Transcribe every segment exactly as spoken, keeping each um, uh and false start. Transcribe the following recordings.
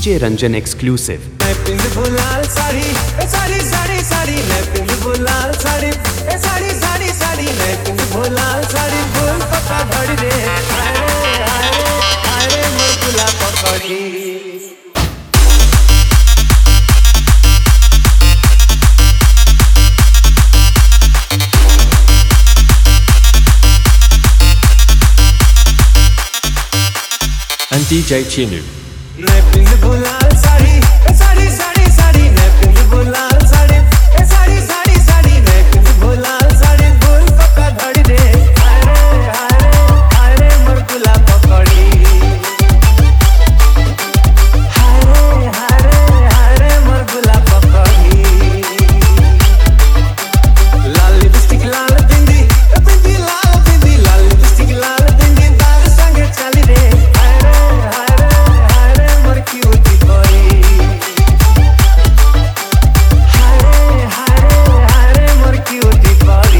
J Ranjan exclusive. मैं पिंड लाल साड़ी ए साड़ी साड़ी साड़ी मैं पिंड लाल साड़ी ए साड़ी साड़ी साड़ी मैं पिंड लाल साड़ी फूल पत्ता धड़ी रे हाय रे हाय रे हाय रे मोर गुला पकड़ी and D J Chinu. मैं पिंड लाल साड़ी ए साड़ी साड़ी साड़ी मैं पिंड लाल साड़ी ए साड़ी साड़ी साड़ी मैं पिंड लाल साड़ी फूल पत्ता धड़ी रे हाय रे हाय रे हाय रे मोर गुला पकड़ी हाय रे हाय रे हाय रे मोर गुला पकड़ी लाल लिपस्टिक लाल बिंदी बिंदी लाल बिंदी लाल लिपस्टिक लाल बिंदी दाग संगे चली रे हाय रे हाय रे हाय रे मोर क्यूटी कोई हाय रे हाय रे हाय रे मोर क्यूटी कोई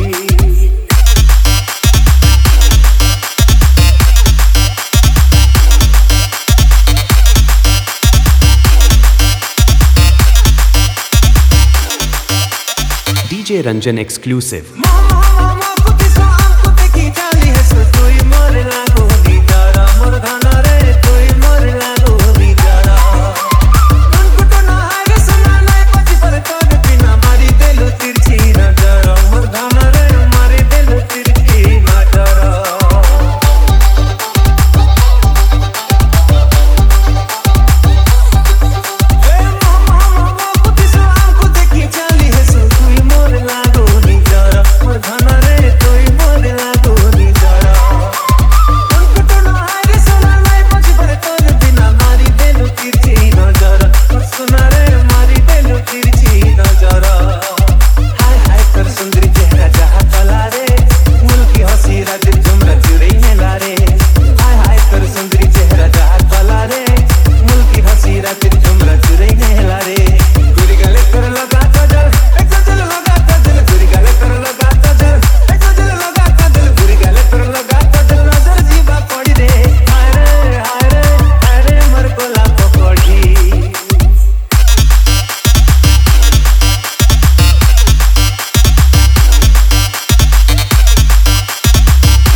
D J Ranjan exclusive. मामा मामा कुछ सो आपको देखी चाली है सो कोई मोर लागो दी जरा मोर गाना रे कोई मोर लागो दी जरा उनको तो ना है सुना नहीं पची पर तो बिना मारी दिलो तिरछी नजर मोर गाना रे मारी दिलो तिरछी नजर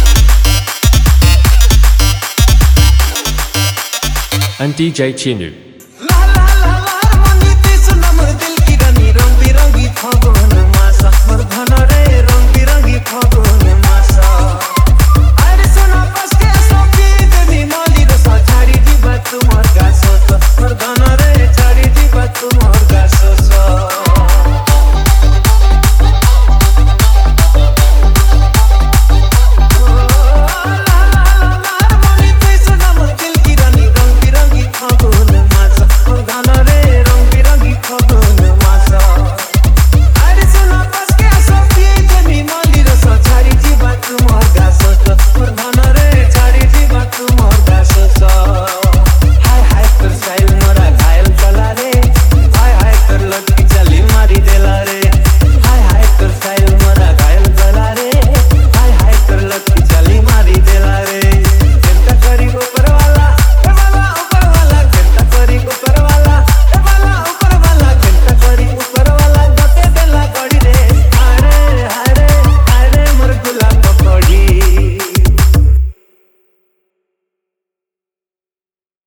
And D J Chinu.